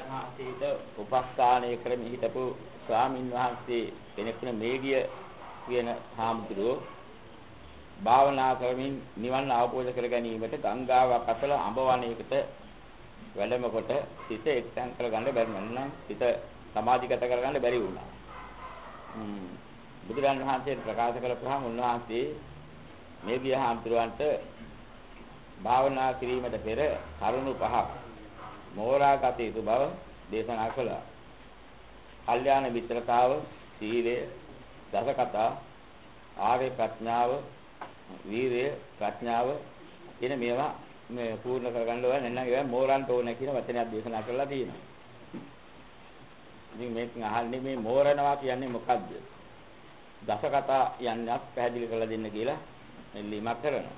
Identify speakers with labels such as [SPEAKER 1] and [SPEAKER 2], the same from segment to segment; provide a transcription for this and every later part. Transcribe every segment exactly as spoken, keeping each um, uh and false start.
[SPEAKER 1] බුදුරජාණන් වහන්සේට උපස්ථානය කරමින් හිටපු ස්වාමින් වහන්සේ කෙනෙකුට මේගිය කියන හාමුදුරුවෝ භාවනා කරමින් නිවන් අවබෝධ කර ගැනීමට ගංගාවක් අතල අඹ වනයේකට වැඩම කොට සිත එක්තැන් කරගන්න බැරි නම් සිත සමාධිගත කරගන්න බැරි වුණා. හ්ම් බුදුරජාණන් වහන්සේ ප්‍රකාශ කළපුවාම උන්වහන්සේ මේගිය හාමුදුරුවන්ට භාවනා කිරීමට පෙර කරුණු පහක් මෝරාගත යුතු බව දේශනා කළා. කල්යාණ මිත්‍රතාව, සීලය, දසකතා, ආර්ය ප්‍රඥාව, වීරය, ප්‍රඥාව කියන මේවා මේ පූර්ණ කරගන්න ඕන නැත්නම් ඒවා මෝරන්ට ඕන කියන වචනයක් දේශනා කරලා තියෙනවා. ඉතින් මේක අහන්නේ මේ මෝරනවා කියන්නේ මොකද්ද? දසකතා යන්නත් පැහැදිලි කරලා දෙන්න කියලා මෙල්ලීමක් කරනවා.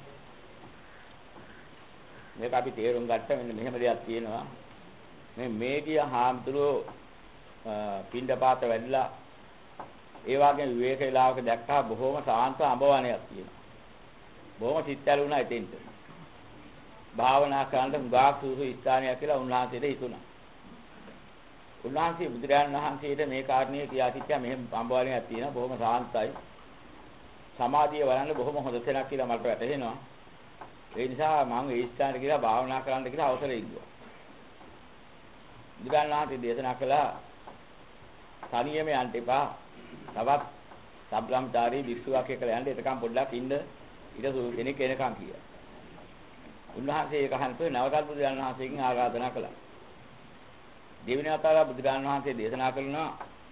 [SPEAKER 1] මේක අපි තේරුම් ගත්ත මෙන්න මෙහෙම දෙයක් තියෙනවා. මේ මේගිය හාමුදුරුවෝ පින්ඩපාත වැඩිලා ඒ වගේ විවේක වේලාවක දැක්කා බොහොම සාන්ත අඹවණයක් තියෙනවා. බොහොම සිත්ැල වුණා එතෙන්ට. භාවනා කරන්න හුඟක් සුසු ස්ථානයක් කියලා උන්වහන්සේට හිතුණා. උන්වහන්සේ බුදුරජාණන් වහන්සේට මේ කාරණේ කියා සිටියා මෙහෙම අඹවණයක් තියෙනවා බොහොම සාන්තයි. සමාධිය වඩන්න බොහොම හොඳ තැනක් කියලා මට වැටහෙනවා. ඒ නිසා මම ඒ ස්ථානට ගිහලා භාවනා කරන්න කියලා අවසරය ඉල්ලුවා. බුදුරජාණන් වහන්සේ දේශනා කළා තනියම යන්න එපා. තවත් සබ්‍රාහ්මචාරී භික්ෂුවක් එක්කලා යන්න එතකම් පොඩ්ඩක් ඉන්න ඊට සුළු කෙනෙක් එනකම් කියලා. උන්වහන්සේ ඒක අහන්තෝ නවකල් බුදුරජාණන් වහන්සේගෙන් ආරාධනා කළා. දෙවෙනි වතාව බුදුරජාණන් වහන්සේ දේශනා කළා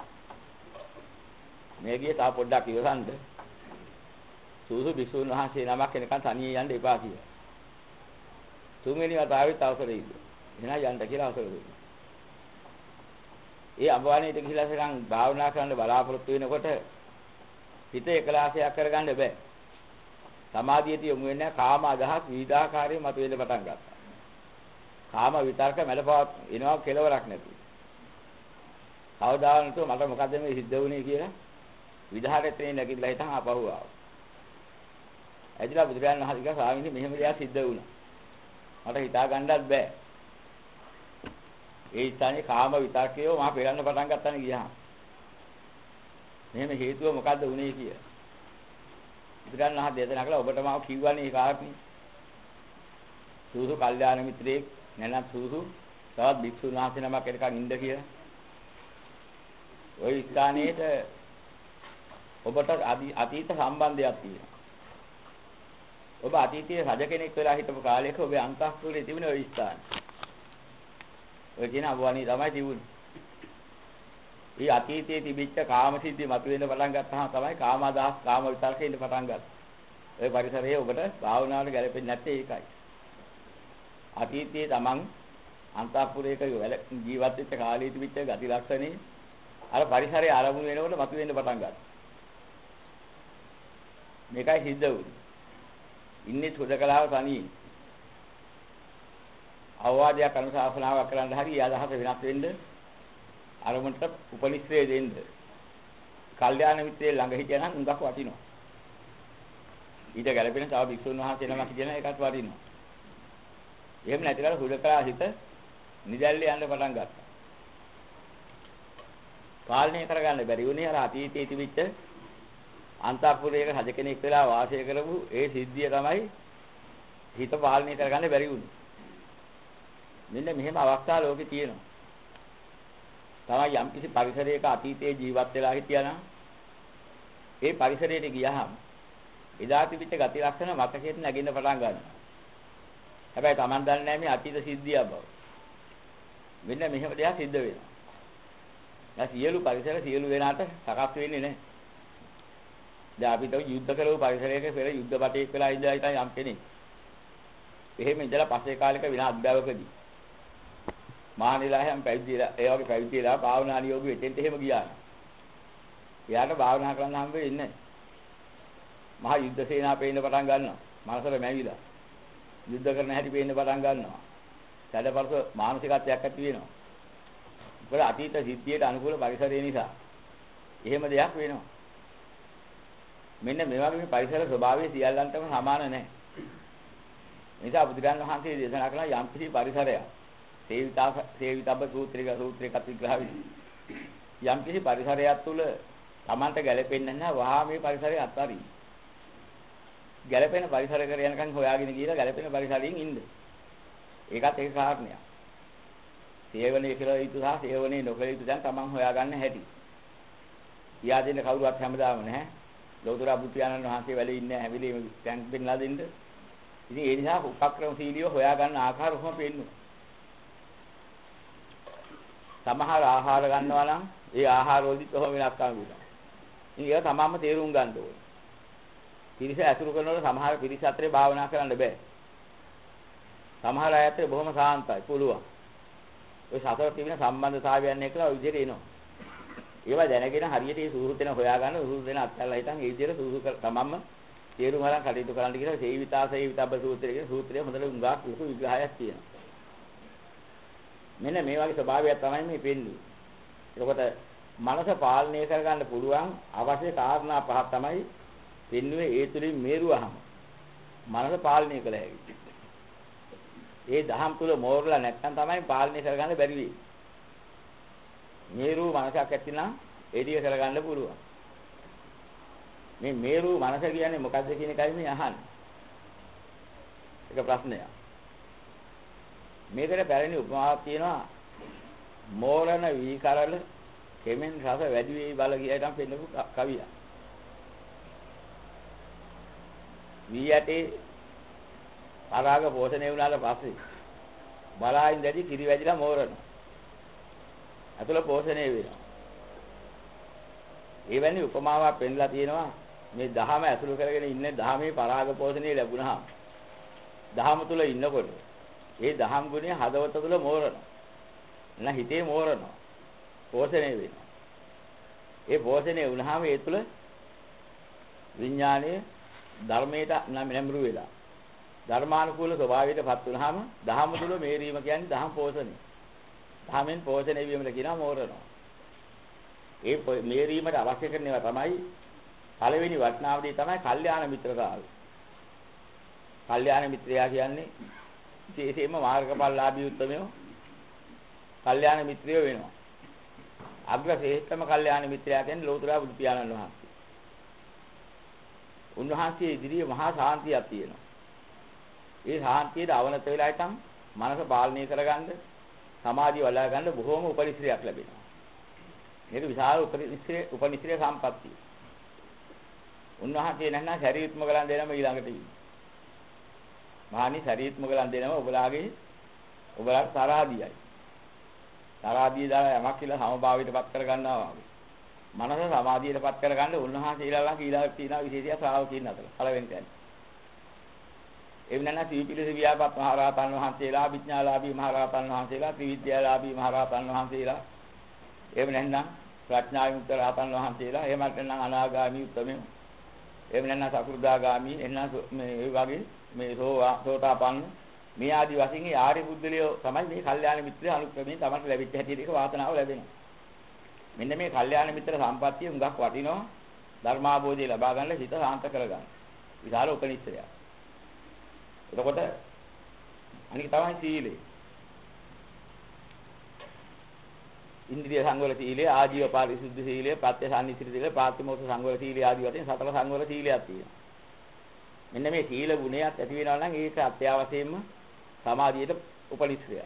[SPEAKER 1] මේ ගියේ තා පොඩ්ඩක් ඉවසන්න. සූසු භික්ෂුන් වහන්සේ නමක් එනකම් තනියෙන් යන්න එපා කියලා. තුන්වෙනි වතාවෙත් අවසරය ඉල්ලුවා. එහෙනම් යන්න කියලා අවසර දුන්නා. ඒ අඹවණේට ගිහිලා සරන් භාවනා කරන්න බලාපොරොත්තු වෙනකොට හිත එකලාසයක් කරගන්න බෑ. සමාධියට යොමු වෙන්නේ කාම අදහස් විවිධාකාරයෙන් මතුවෙන්න පටන් ගත්තා. කාම විතර්ක මැලපවත් එනවා කෙලවරක් නැතුව. කවදාවත් මට මොකද මේ සිද්ධ වුනේ කියලා විදහාරෙත්‍රේ නැගිටලා හිටන් ආපහු ආවා. ඇදිලා බුදුරජාණන් වහන්සේ කිව්වා ස්වාමීනි මෙහෙම දෙයක් සිද්ධ වුණා. මට හිතා ගන්නවත් බෑ. ඒ ස්ථානේ කාම විතර්කයෝ මම පෙරන්න පටන් ගත්තානේ ගියාම. මෙහෙම හේතුව මොකද්ද වුනේ කියලා. බුදුරජාණන් වහන්සේ දේශනා කළා ඔබට මම කිව්වනේ ඒ කාරණේ. සූසු කල්යාණ මිත්‍රයෙක් නැත්නම් සූසු තවත් භික්ෂුන් වහන්සේ නමක් එනකන් ඉන්න කියලා. ওই ස්ථානයේට ඔබට අතීත සම්බන්ධයක් තියෙනවා. ඔබ අතීතයේ රජ කෙනෙක් වෙලා හිටපු කාලයක ඔබේ අන්තఃපුරේ තිබුණේ ওই ස්ථානේ. ඔය කියන අඹවණී තමයි තිබුණේ. මේ අතීතයේ තිබිච්ච කාම සිද්ධි මතුවෙන්න පටන් ගත්තාම තමයි කාම අදහස් කාම විතර්කෙන්න පටන් ගත්තේ. ওই පරිසරයේ ඔබට භාවනාවට ගැලපෙන්නේ නැත්තේ ඒකයි. අතීතයේ Taman අන්තఃපුරයක ජීවත් වෙච්ච කාලයේ තිබිච්ච ගති ලක්ෂණේ අර පරිසරයේ ආරමුණු වෙනකොට මතුවෙන්න පටන් ගත්තා. මේකයි සිද්ධ වුනේ. ඉන්නේ සුදකලාව තනියෙන්. අවවාදයක් අනුශාසනාවක් කරන්න හරි අදහස වෙනස් වෙන්න අරමුණට උපනිශ්‍රේ දෙන්න. කල්යාණ මිත්‍රයේ ළඟ හිටියනම් උඟක් වටිනවා. ඊට ගැළපෙන තව භික්ෂුන් වහන්සේ නමක් කියන එකත් වටිනවා. එහෙම නැතිලා සුදකලා හිත නිදැල්ලේ යන්න පටන් ගත්තා. පාලනය කරගන්න බැරි වුණේ අර අතීතයේ තිබිච්ච අන්තఃපුරයක රජ කෙනෙක් වෙලා වාසය කරපු ඒ සිද්ධිය තමයි හිත පාලනය කරගන්න බැරි වුණේ. මෙන්න මෙහෙම අවස්ථා ලෝකේ තියෙනවා. තමයි යම් කිසි පරිසරයක අතීතයේ ජීවත් වෙලා හිටියානම් ඒ පරිසරයට ගියහම එදා තිබිච්ච ගති ලක්ෂණ මතකයෙන් නැගින්න පටන් ගන්නවා. හැබැයි Taman දන්නේ නැහැ මේ අතීත සිද්ධිය බව. මෙන්න මෙහෙම දෙයක් සිද්ධ වෙනවා. දැන් සියලු පරිසර සියලු වෙනාට සකස් වෙන්නේ නැහැ. දැන් අපි තව යුද්ධ කරපු පරිසරයක පෙර යුද්ධ බටේක් වෙලා ඉඳලා ඉතින් යම් කෙනෙක්. එහෙම ඉඳලා පස්සේ කාලෙක වින අධ්‍යාපකදී මහානිලායම් පැවිදිලා ඒ වගේ පැවිදිලා භාවනා නියෝග වෙතෙන්ට එහෙම ගියා. එයාට භාවනා කරන්න හම්බ වෙන්නේ නැහැ. මහා යුද්ධ සේනාව පේන්න පටන් ගන්නවා. මනසට මැවිලා. යුද්ධ කරන හැටි පේන්න පටන් ගන්නවා. සැඩපරස මානසිකත්වයක් ඇති වෙනවා. ඒක අතීත සිද්ධියට අනුකූල පරිසරය නිසා. එහෙම දෙයක් වෙනවා. මෙන්න මේ වගේ පරිසර ස්වභාවය සියල්ලන්ටම සමාන නැහැ. නිසා බුදුරජාණන් වහන්සේ දේශනා කළා යම් කිසි පරිසරයක් සේවිතා සේවිතබ්බ සූත්‍රික සූත්‍රයකට විග්‍රහ වෙන්නේ. යම් කිසි පරිසරයක් තුළ Tamanta ගැලපෙන්නේ නැහැ වහා මේ පරිසරය අත්හරින්න. ගැලපෙන පරිසරයකට යනකම් හොයාගෙන ගිහලා ගැලපෙන පරිසරයෙන් ඉන්න. ඒකත් ඒක කාරණයක්. සේවනයේ කියලා යුතු සහ සේවනයේ නොකළ යුතු දැන් Taman හොයාගන්න හැටි. කියා දෙන්න කවුරුවත් හැමදාම නැහැ. ලෝතර බුද්ධයාණන් වහන්සේ වැඩ ඉන්නේ හැවිලෙම දැන් පෙන්ලා දෙන්න. ඉතින් ඒ නිසා උපක්‍රමශීලීව හොයාගන්න ආකාර කොහොම පෙන්නු. සමහර ආහාර ගන්නවා නම් ඒ ආහාර වලදීත් කොහොම වෙනස්කම් වෙනවා. ඉතින් ඒක තමන්ම තේරුම් ගන්න ඕනේ. පිරිස ඇසුරු කරනකොට සමහර පිරිස අතරේ භාවනා කරන්න බෑ. සමහර අය අතරේ බොහොම සාන්තයි පුළුවන්. ඔය සතර තිබෙන සම්බන්ධතාවයන් එක්කලා ඔය විදිහට එනවා. ඒවා දැනගෙන හරියට ඒ සූහෘ දෙන හොයාගන්න සූහෘ දෙන අත්හැරලා හිටන් ඒ විදිහට සූහෘ තමන්ම තේරුම් ගන්න කටයුතු කරන්න කියලා සේවිතා සේවිතබ්බ සූත්‍රය කියන සූත්‍රය හොඳට උඟාක් ලොකු විග්‍රහයක් තියෙනවා. මෙන්න මේ වගේ ස්වභාවයක් තමයි මේ පෙන්වන්නේ. එතකොට මනස පාලනය කරගන්න පුළුවන් අවශ්‍ය කාරණා පහක් තමයි පෙන්වුවේ ඒ තුලින් මේරුවහම මනස පාලනය කළ හැකියි. ඒ දහම් තුල මෝරලා නැත්නම් තමයි පාලනය කරගන්න බැරි වෙන්නේ. මේරු මනසක් ඇතිනම් ඒදිය කරගන්න පුළුවන්. මේ මේරු මනස කියන්නේ මොකද්ද කියන එකයි මේ අහන්නේ. ඒක ප්‍රශ්නයක්. මේකට පැරණි උපමාවක් තියෙනවා. මෝරණ වී කරල කෙමෙන් රස වැඩි වෙයි බල කියලාටම පෙන්නපු කවියක්. වී යටේ පරාග පෝෂණය වුණාට පස්සේ බලායින් දැඩි කිරි වැදිලා මෝරනවා. අතුල පෝෂණය වෙනවා. එවැනි උපමාවක් පෙන්නලා තියෙනවා. මේ දහම ඇසුරු කරගෙන ඉන්නේ දහමේ පරාග පෝෂණය ලැබුණාම දහම තුල ඉන්නකොට ඒ දහම් ගුණය හදවත තුල මෝරනවා. නැ හිතේ මෝරනවා. පෝෂණය වෙනවා. ඒ පෝෂණය වුණාම ඒ තුල විඥානයේ ධර්මයට නැඹුරු වෙලා ධර්මානුකූල ස්වභාවයටපත් වුණාම දහම තුල මේරීම කියන්නේ දහම් පෝෂණය. දහමෙන් පෝෂණය වීමට කියනවා මෝරනවා. ඒ මේරීමට අවශ්‍ය කරනවා තමයි පළවෙනි වටනාවදී තමයි කල්යාණ මිත්‍රතාවය. කල්යාණ මිත්‍රයා කියන්නේ විශේෂයෙන්ම මාර්ගඵලලාභී උත්තමයෝ කල්යාණ මිත්‍රයෝ වෙනවා. අග්‍ර ශ්‍රේෂ්ඨම කල්යාණ මිත්‍රයා කියන්නේ ලෝතර බුදු පියාණන් වහන්සේ. උන්වහන්සේ ඉදිරියේ මහා ශාන්තියක් තියෙනවා. ඒ ශාන්තියට අවනත වෙලා ඉතින් මනස පාලනය කරගන්න සමාධිය වඩා ගන්න බොහෝම උපරිශ්‍රයක් ලැබෙනවා. මේක විශාල උපරිශ්‍රය උපනිශ්‍රය සම්පත්තිය. උන්වහන්සේ නැත්නම් ශරීරත්ම ගලන් දෙනම ඊළඟට ඉන්නේ. මහානි ශරීරත්ම ගලන් දෙනම ඔබලාගේ ඔබලා තරාදියයි. තරාදිය දාලා යමක් කියලා සමභාවයටපත් කර ගන්නවා වගේ. මනස සමාධියටපත් කර ගන්න උන්වහන්සේලා ඊළඟ තියෙන විශේෂය ශ්‍රාවකීන් අතර පළවෙනි තැන. එවනන සීපිලිස වියාපත් මහරහතන් වහන්සේලා, විඥාලාභී මහරහතන් වහන්සේලා, ත්‍රිවිද්‍යාලාභී මහරහතන් වහන්සේලා, එහෙම නැත්නම් ප්‍රඥාවිමුක්ත රහතන් වහන්සේලා, එහෙම නැත්නම් අනාගාමී උත්තමයෝ, එහෙම නැත්නම් සකෘදාගාමී, එහෙනම් මේ වගේ මේ සෝතාපන්න මේ ආදි වශයෙන් මේ ආර්ය බුද්ධලියෝ තමයි මේ කල්යාණ මිත්‍රය අනුක්‍රමයෙන් තමයි ලැබිච්ච හැටියට ඒක වාසනාව ලැබෙනවා. මෙන්න මේ කල්යාණ මිත්‍ර සම්පත්තිය උඟක් වටිනවා ධර්මාභෝධය ලබා ගන්න හිත සාන්ත කරගන්න. විශාල උපනිශ්‍රයක්. එතකොට අනික තමයි සීලය. ඉන්ද්‍රිය සංවර සීලය, ආජීව පාරිශුද්ධ සීලය, ප්‍රත්‍ය සාන්නිසිත සීලය, ප්‍රාතිමෝක්ෂ සංවර සීලය ආදී වශයෙන් සතර සංවර සීලයක් තියෙනවා. මෙන්න මේ සීල ගුණයක් ඇති වෙනවා නම් ඒක අත්‍යවශ්‍යයෙන්ම සමාධියට උපනිශ්‍රයයි.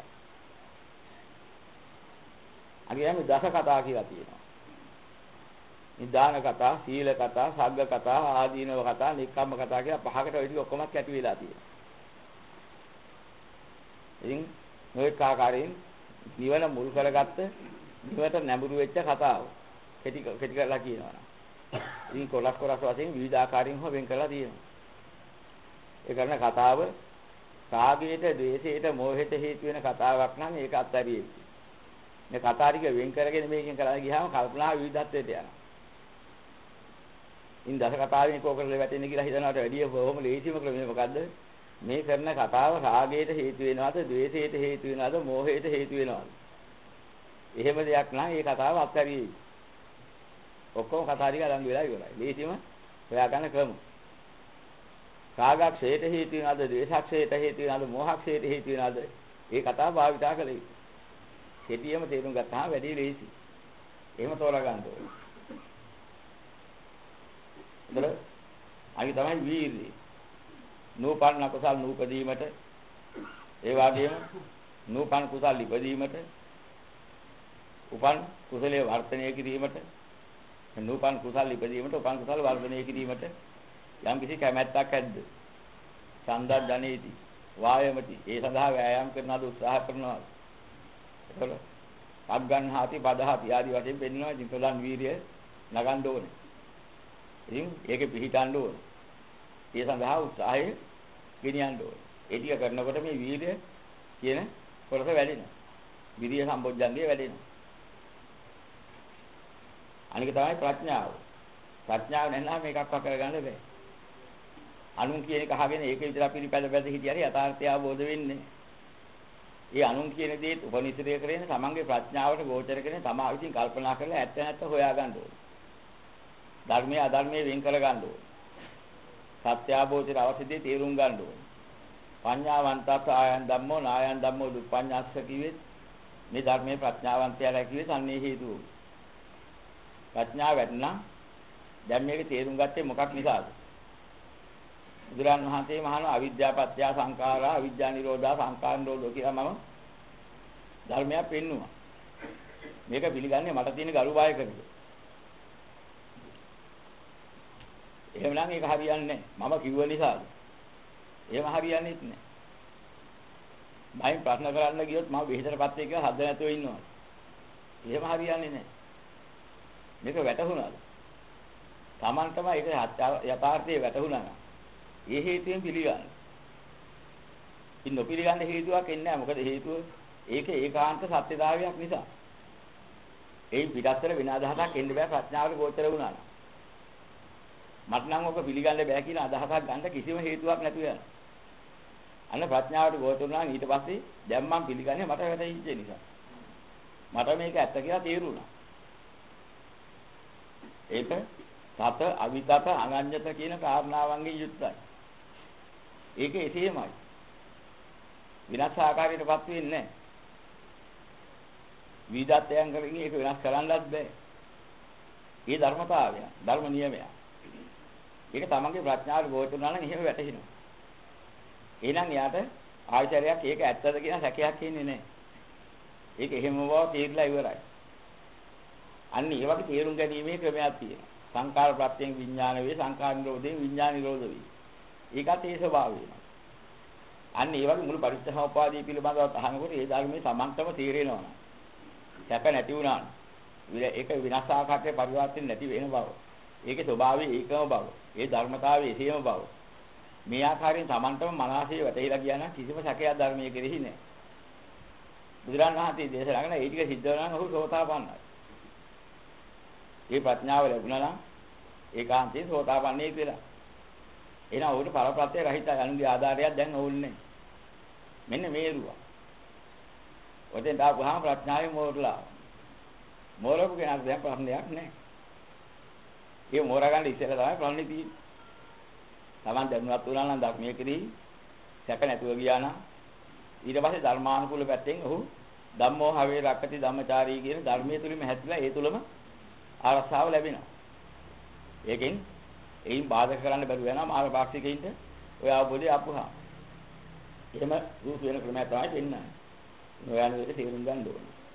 [SPEAKER 1] අගියම දස කතා කියලා තියෙනවා. නිදාන කතා, සීල කතා, සග්ග කතා, ආදීනව කතා, නික්කම්ම කතා කියලා පහකට ඔය ටික ඔක්කොම කැටි වෙලා තියෙනවා. ඉතින් මේක ආකාරයෙන් නිවන මුල් කරගත්ත නිවට නැඹුරු වෙච්ච කතාව. කෙටි කෙටි කරලා කියනවා. ඉතින් කොලස් කොලස් වශයෙන් විවිධ ආකාරයෙන් හො වෙන් කරලා තියෙනවා. ඒ කරන කතාව රාගයට, ද්වේෂයට, මෝහයට හේතු වෙන කතාවක් නම් ඒක අත්හැරියෙ. මේ කතා ටික වෙන් කරගෙන මේකෙන් කරලා ගියාම කල්පනා විවිධත්වයට යනවා. ඉන් දස කතාවෙන් කෝකරල වැටෙන්නේ කියලා හිතනවට වැඩිය බොහොම ලේසිම ක්‍රමය මොකද්ද? මේ කරන කතාව රාගයට හේතු වෙනවද, ද්වේෂයට හේතු වෙනවද, මෝහයට හේතු වෙනවද? එහෙම දෙයක් නම් ඒ කතාව අත්හැරියෙ. ඔක්කොම කතා ටික අරන් වෙලා ඉවරයි. ලේසිම හොයාගන්න ක්‍රම. රාගක්ෂයට හේතු වෙනවද, ද්වේෂක්ෂයට හේතු වෙනවද, මෝහක්ෂයට හේතු වෙනවද? ඒ කතාව භාවිතා කළේ. කෙටියම තේරුම් ගත්තාම වැඩි ලේසි. එහෙම තෝරා ගන්න ඕනේ. හොඳද? අනිත් තමයි වීර්යය. නූපන්න කුසල් නූපදීමට ඒ වගේම නූපන් කුසල් ඉපදීමට උපන් කුසලයේ වර්ධනය කිරීමට නූපන් කුසල් ඉපදීමට උපන් කුසල් වර්ධනය කිරීමට යම් කිසි කැමැත්තක් ඇද්ද? ඡන්දක් ධනේති වායමති ඒ සඳහා වෑයම් කරනවාද උත්සාහ කරනවාද? ඒකල අග්ගන්හාති පදහාති ආදී වශයෙන් පෙන්වනවා ඉතින් ප්‍රධාන වීර්යය නගන්න ඕනේ. ඉතින් ඒකේ පිහිටන්න ඕනේ. ඒ සඳහා උත්සාහය ගෙනියන්න ඕනේ. ඒ ටික කරනකොට මේ වීර්යය කියන කොටස වැඩෙනවා. විරිය සම්පොඥන්ගේ වැඩෙනවා. අනික තමයි ප්‍රඥාව. ප්‍රඥාව නැත්නම් මේකක්වත් කරගන්න බෑ. අනුන් කියන එක අහගෙන ඒක විතර පිළිපැද පැද හිටියරි යථාර්ථය අවබෝධ වෙන්නේ. ඒ අනුන් කියන දේත් උපනිශ්‍රය කරගෙන තමන්ගේ ප්‍රඥාවට ගෝචර කරගෙන තමා විසින් කල්පනා කරලා ඇත්ත නැත්ත හොයා ගන්න ඕනේ. ධර්මයේ අධර්මයේ වෙන් කර ගන්න ඕනේ. සත්‍ය අවබෝධයට අවශ්‍ය දේ තේරුම් ගන්න ඕනේ. පඤ්ඤාවන්තස්ස ආයන් ධම්මෝ නායන් ධම්මෝ දුප්පඤ්ඤස්ස කිව්වෙත් මේ ධර්මයේ ප්‍රඥාවන්තයලා කිව්වේ සම්නේ හේතුව. ප්‍රඥාව වැඩනම් දැන් මේක තේරුම් ගත්තේ මොකක් නිසාද? බුදුරන් වහන්සේ මහාන අවිද්‍යාපත්‍ය සංඛාරා අවිද්‍යා නිරෝධා සංඛාර නිරෝධෝ කියලා මම ධර්මයක් පෙන්නුවා. මේක පිළිගන්නේ මට තියෙන ගරු බය කරගෙන. එහෙමනම් ඒක හරියන්නේ නැහැ. මම කිව්ව නිසාද? එහෙම හරියන්නේ නැහැ. මම ප්‍රශ්න කරන්න ගියොත් මම විහිදටපත් වෙයි කියලා හද නැතුව ඉන්නවා. එහෙම හරියන්නේ නැහැ. මේක වැටහුණාද? Taman තමයි ඒක යථාර්ථයේ වැටහුණා නම් ඒ හේතුවෙන් පිළිගන්න. ඉතින් නොපිළිගන්න හේතුවක් එන්නේ නැහැ. මොකද හේතුව ඒක ඒකාන්ත සත්‍යතාවයක් නිසා. ඒ පිටස්තර වෙන අදහසක් එන්න බෑ ප්‍රඥාවට ගෝචර වුණා නම්. මට නම් ඔක පිළිගන්න බෑ කියන අදහසක් ගන්න කිසිම හේතුවක් නැතුව යනවා. අන්න ප්‍රඥාවට ගෝචර වුණා ඊට පස්සේ දැන් මම පිළිගන්නේ මට වැටහිච්ච නිසා. මට මේක ඇත්ත කියලා තේරුණා. ඒක තත අවිතත අනඤ්‍යත කියන කාරණාවන්ගෙන් යුක්තයි. ඒක එසේමයි. විනාශ ආකාරයටපත් වෙන්නේ නැහැ. විදත්තයන් කරගෙන ඒක වෙනස් කරන්නවත් බෑ. ඒ ධර්මතාවය, ධර්ම නියමය. ඒක තමන්ගේ ප්‍රඥාවට ගෝචර වුණා නම් එහෙම වැටහෙනවා. එහෙනම් යාට ආචාර්යයක් ඒක ඇත්තද කියන සැකයක් ඉන්නේ නැහැ. ඒක එහෙම බව තේරිලා ඉවරයි. අන්න ඒ වගේ තේරුම් ගැනීමේ ක්‍රමයක් තියෙනවා. සංකාර ප්‍රත්‍යයෙන් විඥාන වේ සංකාර නිරෝධයෙන් විඥාන නිරෝධ වේ. ඒකත් ඒ ස්වභාවය. අන්න ඒ වගේ මුළු පරිච්ඡේදෝපාදී පිළිබඳව අහනකොට ඒ ධර්මයේ සමන්තම තේරෙනවා. සැක නැති වුණා. ඒක විනාශ ආකාරයේ පරිවර්තන නැති වෙන බව. ඒකේ ස්වභාවය ඒකම බව. ඒ ධර්මතාවය එසේම බව. මේ ආකාරයෙන් සමන්තම මනසේ වැටහිලා කියන කිසිම සැකයක් ධර්මයේ කෙරෙහි නැහැ. බුදුරණන් වහන්සේ දේශනා කරන ඒ ටික සිද්ධ වෙනවා නම් ඔහු සෝතාපන්නයි. මේ ප්‍රඥාව ලැබුණා නම් ඒකාන්තයෙන් සෝතාපන්නයි කියලා. එහෙනම් ඔහුට පරප්‍රත්‍ය රහිත අනුගේ ආධාරයක් දැන් ඕනේ. මෙන්න මේරුවා. ඔතෙන් දාපුවාම ප්‍රඥාවේ මෝරලා. මෝරපු කෙනාට දැන් ප්‍රශ්නයක් නැහැ. ඒ මෝරා ගන්න ඉස්සෙල්ලා තමයි ප්‍රශ්නේ තියෙන්නේ. Taman දැනුවත් වුණා නම් ධර්මයේ කෙරෙහි සැක නැතුව ගියා නම් ඊට පස්සේ ධර්මානුකූල පැත්තෙන් ඔහු ධම්මෝ හවේ රක්කති ධම්මචාරී කියන ධර්මයේ තුලින්ම හැදිලා ඒ තුලම ආරක්ෂාව ලැබෙනවා. ඒකෙන් එයින් බාධා කරන්න බැරුව යනවා මාර්ග පාක්ෂිකයින්ට ඔය අවබෝධය අපුහා. එහෙම දුරු වෙන ක්‍රමයක් තමයි දෙන්නේ. නොයන විදිහට තේරුම් ගන්න ඕනේ.